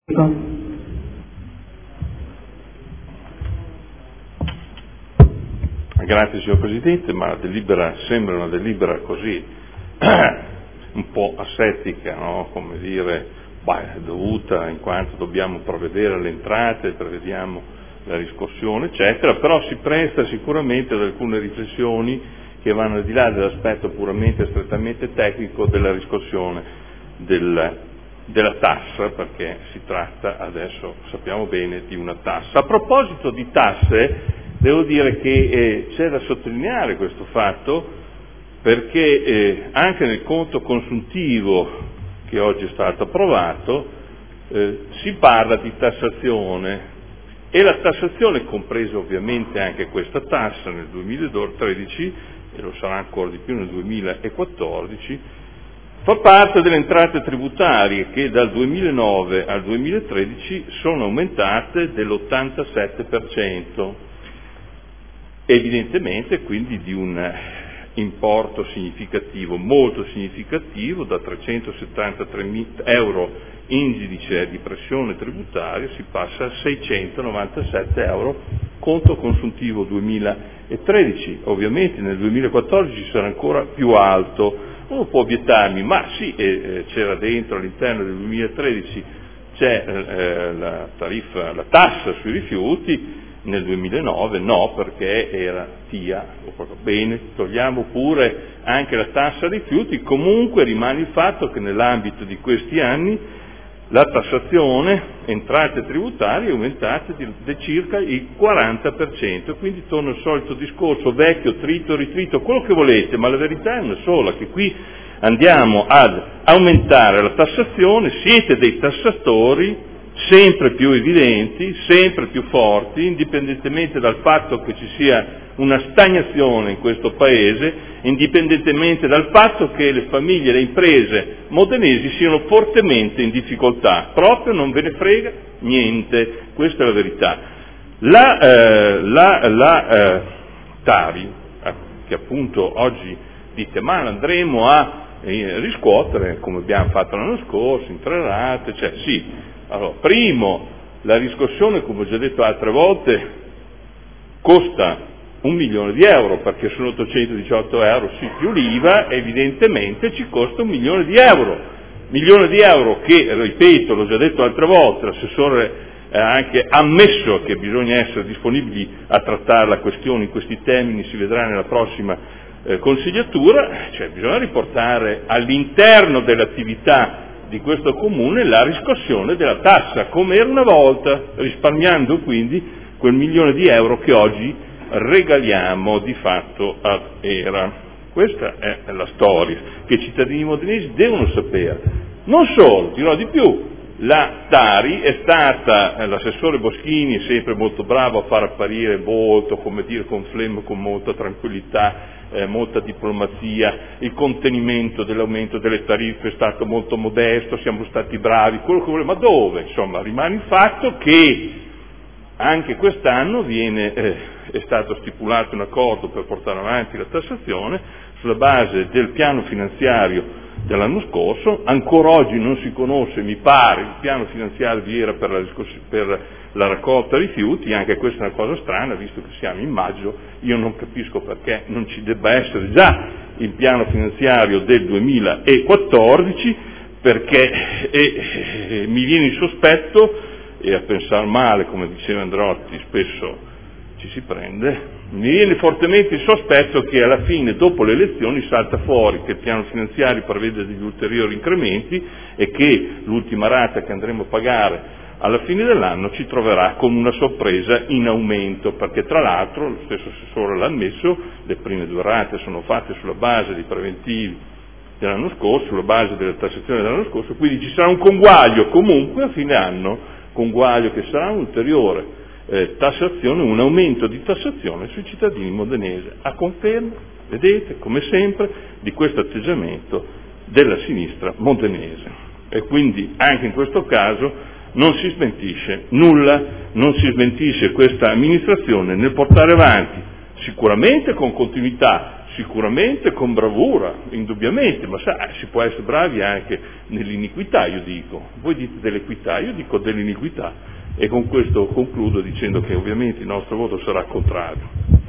Grazie signor Presidente, ma la delibera sembra una delibera così un po' asettica, no? Come dire, dovuta in quanto dobbiamo provvedere alle entrate, prevediamo la riscossione, eccetera, però si presta sicuramente ad alcune riflessioni che vanno al di là dell'aspetto puramente strettamente tecnico della riscossione della tassa, perché si tratta, adesso sappiamo bene, di una tassa. A proposito di tasse, devo dire che c'è da sottolineare questo fatto, perché anche nel conto consuntivo che oggi è stato approvato si parla di tassazione, e la tassazione, compresa ovviamente anche questa tassa nel 2013, e lo sarà ancora di più nel 2014, fa parte delle entrate tributarie che dal 2009 al 2013 sono aumentate dell'87%, evidentemente quindi di un importo significativo, molto significativo, da 373.000 euro indice di pressione tributaria si passa a 697 euro conto consuntivo 2013. Ovviamente nel 2014 sarà ancora più alto. Uno può obiettarmi, ma sì, c'era dentro all'interno del 2013 c'è la tassa sui rifiuti, nel 2009 no, perché era TIA, bene, togliamo pure anche la tassa rifiuti, comunque rimane il fatto che nell'ambito di questi anni la tassazione, entrate tributarie aumentate di circa il 40%, quindi torna al solito discorso vecchio, trito, ritrito, quello che volete, ma la verità è una sola, che qui andiamo ad aumentare la tassazione, siete dei tassatori sempre più evidenti, sempre più forti, indipendentemente dal fatto che ci sia una stagnazione in questo Paese, indipendentemente dal fatto che le famiglie e le imprese modenesi siano fortemente in difficoltà, proprio non ve ne frega niente, questa è la verità. La Tari, che appunto oggi dite ma andremo a riscuotere come abbiamo fatto l'anno scorso, in 3 rate, cioè sì. Allora, primo, la riscossione, come ho già detto altre volte, costa 1 milione di euro, perché sono 818 euro, sì, più l'IVA, evidentemente ci costa 1 milione di euro. Milione di euro che, ripeto, l'ho già detto altre volte, l'assessore ha anche ammesso che bisogna essere disponibili a trattare la questione in questi termini, si vedrà nella prossima consigliatura, cioè bisogna riportare all'interno dell'attività di questo comune la riscossione della tassa, come era una volta, risparmiando quindi quel 1 milione di euro che oggi regaliamo di fatto ad ERA. Questa è la storia che i cittadini modenesi devono sapere. Non solo, dirò di più, la Tari è stata, l'assessore Boschini è sempre molto bravo a far apparire molto, come dire, con flemmo, con molta tranquillità, molta diplomazia, il contenimento dell'aumento delle tariffe è stato molto modesto, siamo stati bravi, quello che voleva, ma dove? Insomma, rimane il fatto che anche quest'anno è stato stipulato un accordo per portare avanti la tassazione sulla base del piano finanziario dell'anno scorso. Ancora oggi non si conosce, mi pare, il piano finanziario vi era per la raccolta rifiuti, anche questa è una cosa strana, visto che siamo in maggio, io non capisco perché non ci debba essere già il piano finanziario del 2014, perché mi viene il sospetto, e a pensare male, come diceva Androtti, spesso ci si prende, mi viene fortemente il sospetto che alla fine, dopo le elezioni, salta fuori che il piano finanziario prevede degli ulteriori incrementi e che l'ultima rata che andremo a pagare alla fine dell'anno ci troverà con una sorpresa in aumento, perché tra l'altro, lo stesso assessore l'ha ammesso, le prime 2 rate sono fatte sulla base dei preventivi dell'anno scorso, sulla base della tassazione dell'anno scorso, quindi ci sarà un conguaglio comunque a fine anno, conguaglio che sarà un'ulteriore tassazione, un aumento di tassazione sui cittadini modenesi, a conferma, vedete, come sempre, di questo atteggiamento della sinistra modenese. E quindi anche in questo caso non si smentisce nulla, non si smentisce questa amministrazione nel portare avanti, sicuramente con continuità, sicuramente con bravura, indubbiamente, ma si può essere bravi anche nell'iniquità, io dico. Voi dite dell'equità, io dico dell'iniquità. E con questo concludo dicendo che ovviamente il nostro voto sarà contrario.